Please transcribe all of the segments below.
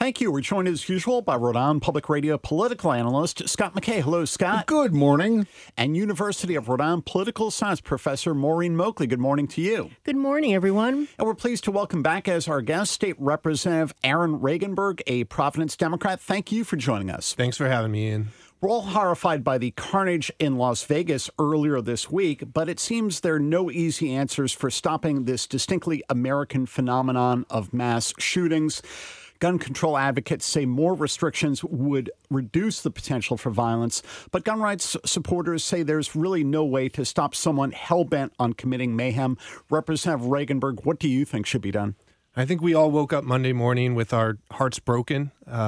Thank you. We're joined as usual by Rhode Island Public Radio political analyst Scott McKay. Hello, Scott. Good morning. And University of Rhode Island political science professor Maureen Moakley. Good morning to you. Good morning, everyone. And we're pleased to welcome back as our guest State Representative Aaron Regenberg, a Providence Democrat. Thank you for joining us. Thanks for having me, Ian. We're all horrified by the carnage in Las Vegas earlier this week, but it seems there are no easy answers for stopping this distinctly American phenomenon of mass shootings. Gun control advocates say more restrictions would reduce the potential for violence, but gun rights supporters say there's really no way to stop someone hell-bent on committing mayhem. Representative Regenberg, what do you think should be done? I think we all woke up Monday morning with our hearts broken.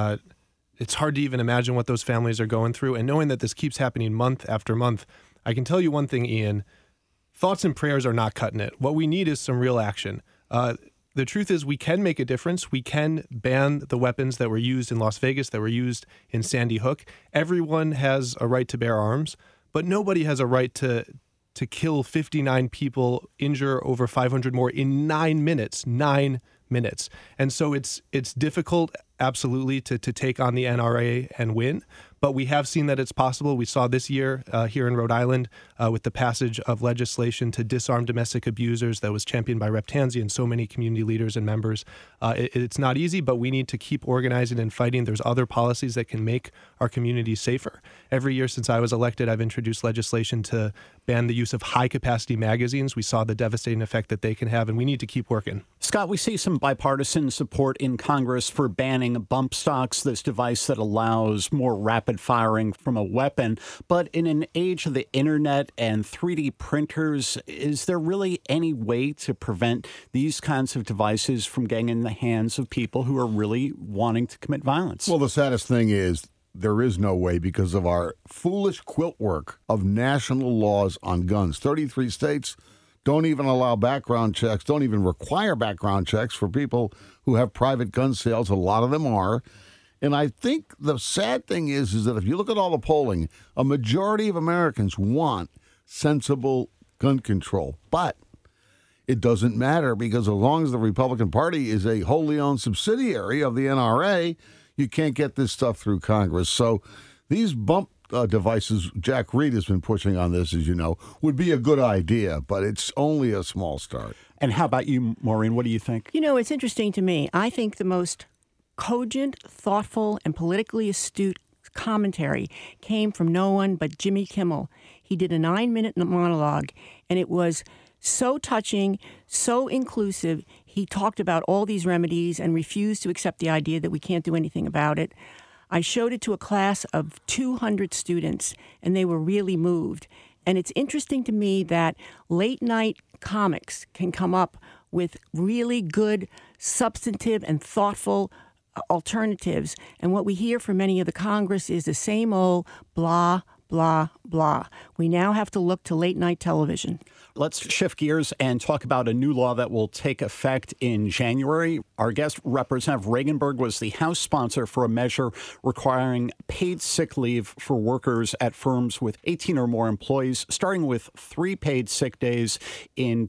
It's hard to even imagine what those families are going through. And knowing that this keeps happening month after month, I can tell you one thing, Ian. Thoughts and prayers are not cutting it. What we need is some real action. The truth is we can make a difference. We can ban the weapons that were used in Las Vegas, that were used in Sandy Hook. Everyone has a right to bear arms, but nobody has a right to kill 59 people, injure over 500 more in 9 minutes. 9 minutes. And so it's difficult, absolutely, to take on the NRA and win. But we have seen that it's possible. We saw this year here in Rhode Island with the passage of legislation to disarm domestic abusers that was championed by Rep. Tanzi and so many community leaders and members. It's not easy, but we need to keep organizing and fighting. There's other policies that can make our communities safer. Every year since I was elected, I've introduced legislation to ban the use of high-capacity magazines. We saw the devastating effect that they can have, and we need to keep working. Scott, we see some bipartisan support in Congress for banning bump stocks, this device that allows more rapid firing from a weapon. But in an age of the internet and 3D printers, is there really any way to prevent these kinds of devices from getting in the hands of people who are really wanting to commit violence? Well, the saddest thing is there is no way because of our foolish quilt work of national laws on guns. 33 states don't even allow background checks, don't even require background checks for people who have private gun sales. A lot of them are. And I think the sad thing is that if you look at all the polling, a majority of Americans want sensible gun control. But it doesn't matter because as long as the Republican Party is a wholly owned subsidiary of the NRA, you can't get this stuff through Congress. So these bump devices, Jack Reed has been pushing on this, as you know, would be a good idea, but it's only a small start. And how about you, Maureen? What do you think? You know, it's interesting to me. I think the most cogent, thoughtful, and politically astute commentary came from no one but Jimmy Kimmel. He did a 9-minute monologue, and it was so touching, so inclusive. He talked about all these remedies and refused to accept the idea that we can't do anything about it. I showed it to a class of 200 students, and they were really moved. And it's interesting to me that late-night comics can come up with really good, substantive, and thoughtful alternatives. And what we hear from many of the Congress is the same old blah, blah, blah. We now have to look to late-night television. Let's shift gears and talk about a new law that will take effect in January. Our guest, Representative Regenberg, was the House sponsor for a measure requiring paid sick leave for workers at firms with 18 or more employees, starting with 3 paid sick days in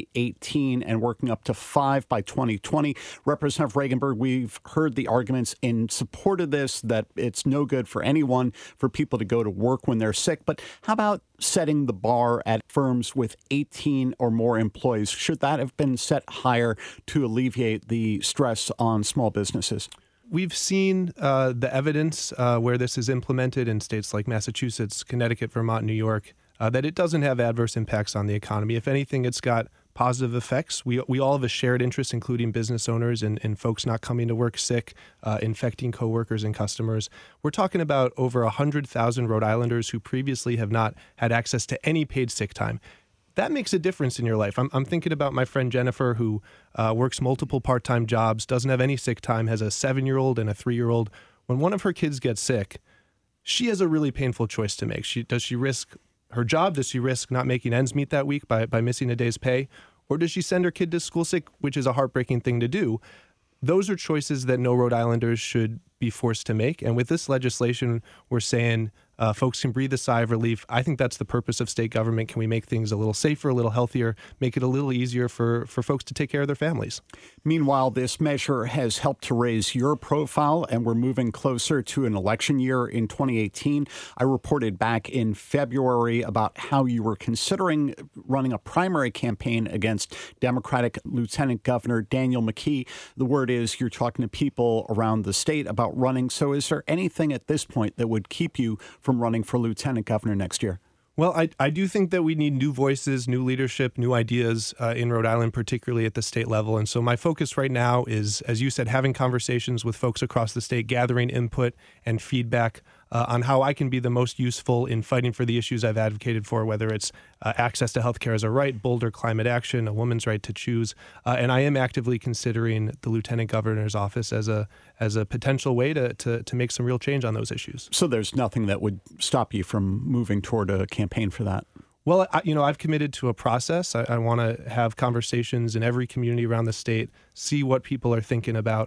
2018 and working up to 5 by 2020. Representative Regenberg, we've heard the arguments in support of this, that it's no good for anyone for people to go to work when they're sick. But how about setting the bar at firms with 18 or more employees? Should that have been set higher to alleviate the stress on small businesses? We've seen the evidence where this is implemented in states like Massachusetts, Connecticut, Vermont, New York, that it doesn't have adverse impacts on the economy. If anything, it's got positive effects. We all have a shared interest, including business owners and folks not coming to work sick, infecting coworkers and customers. We're talking about over 100,000 Rhode Islanders who previously have not had access to any paid sick time. That makes a difference in your life. I'm thinking about my friend Jennifer, who works multiple part-time jobs, doesn't have any sick time, has a 7-year-old and a 3-year-old. When one of her kids gets sick, she has a really painful choice to make. Does she risk her job? Does she risk not making ends meet that week by missing a day's pay? Or does she send her kid to school sick, which is a heartbreaking thing to do? Those are choices that no Rhode Islanders should be forced to make. And with this legislation, we're saying folks can breathe a sigh of relief. I think that's the purpose of state government. Can we make things a little safer, a little healthier, make it a little easier for folks to take care of their families? Meanwhile, this measure has helped to raise your profile, and we're moving closer to an election year in 2018. I reported back in February about how you were considering running a primary campaign against Democratic Lieutenant Governor Daniel McKee. The word is you're talking to people around the state about running. So is there anything at this point that would keep you from running for lieutenant governor next year? Well, I do think that we need new voices, new leadership, new ideas in Rhode Island, particularly at the state level. And so my focus right now is, as you said, having conversations with folks across the state, gathering input and feedback on how I can be the most useful in fighting for the issues I've advocated for, whether it's access to health care as a right, bolder climate action, a woman's right to choose. And I am actively considering the lieutenant governor's office as a potential way to make some real change on those issues. So there's nothing that would stop you from moving toward a campaign for that? Well, I've committed to a process. I want to have conversations in every community around the state, see what people are thinking about,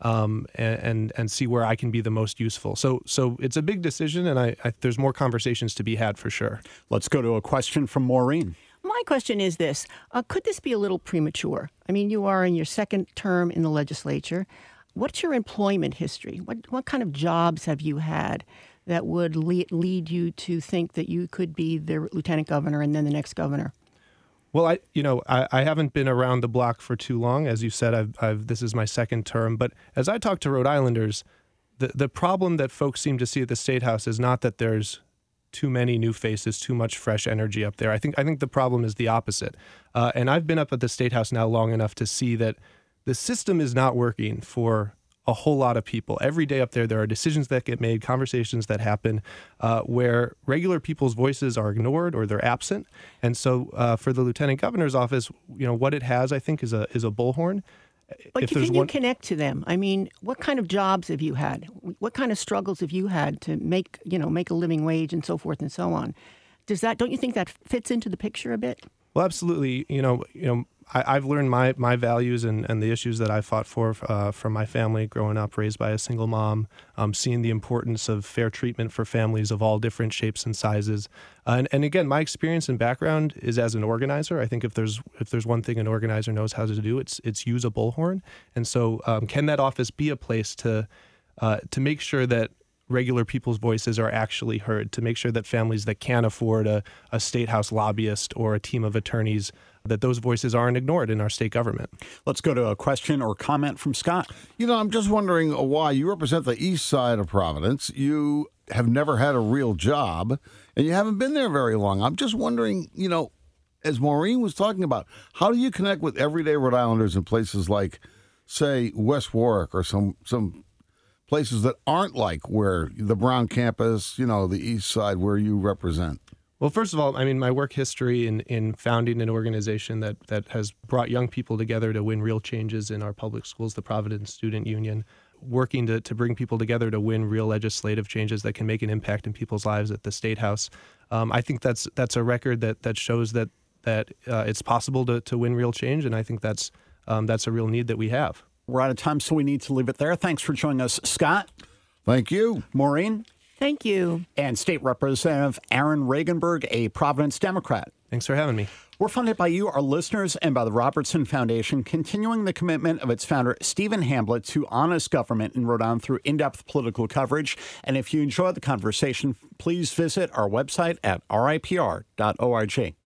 and see where I can be the most useful. So it's a big decision, and there's more conversations to be had for sure. Let's go to a question from Maureen. My question is this. Could this be a little premature? I mean, you are in your second term in the legislature. What's your employment history? What kind of jobs have you had that would lead you to think that you could be the lieutenant governor and then the next governor? Well, I haven't been around the block for too long. As you said, this is my second term. But as I talk to Rhode Islanders, the problem that folks seem to see at the State House is not that there's too many new faces, too much fresh energy up there. I think the problem is the opposite. And I've been up at the State House now long enough to see that the system is not working for a whole lot of people. Every day up there are decisions that get made, conversations that happen where regular people's voices are ignored or they're absent. And so for the lieutenant governor's office, what it has, I think, is a bullhorn. But can you connect to them? I mean, what kind of jobs have you had? What kind of struggles have you had to make a living wage and so forth and so on? Don't you think that fits into the picture a bit? Well, absolutely. I've learned my values and the issues that I fought for from my family growing up, raised by a single mom, seeing the importance of fair treatment for families of all different shapes and sizes. And again, my experience and background is as an organizer. I think if there's one thing an organizer knows how to do, it's use a bullhorn. And so can that office be a place to make sure that regular people's voices are actually heard, to make sure that families that can't afford a state house lobbyist or a team of attorneys, that those voices aren't ignored in our state government. Let's go to a question or comment from Scott. I'm just wondering why you represent the east side of Providence. You have never had a real job, and you haven't been there very long. I'm just wondering, as Maureen was talking about, how do you connect with everyday Rhode Islanders in places like, say, West Warwick or some places that aren't like where the Brown campus, the east side where you represent? Well, first of all, my work history in founding an organization that has brought young people together to win real changes in our public schools, the Providence Student Union, working to bring people together to win real legislative changes that can make an impact in people's lives at the State House. I think that's a record that shows that it's possible to win real change, and I think that's a real need that we have. We're out of time, so we need to leave it there. Thanks for joining us, Scott. Thank you. Maureen. Thank you. And State Representative Aaron Regenberg, a Providence Democrat. Thanks for having me. We're funded by you, our listeners, and by the Robertson Foundation, continuing the commitment of its founder, Stephen Hamblett, to honest government in Rhode Island through in-depth political coverage. And if you enjoyed the conversation, please visit our website at ripr.org.